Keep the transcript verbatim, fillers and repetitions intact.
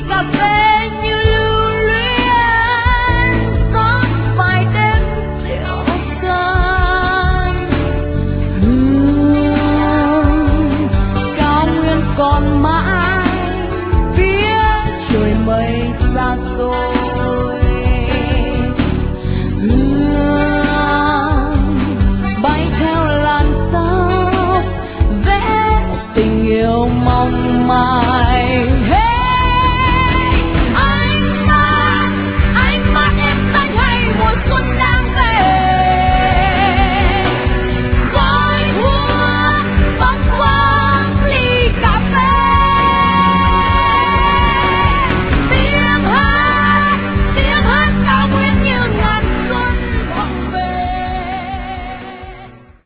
cà phê như lưu luyến rót vài đêm rượu cạn. Hương cao nguyên còn mãi phía trời mây xa xôi. Hương bay theo làn gió vẽ tình yêu mong manh.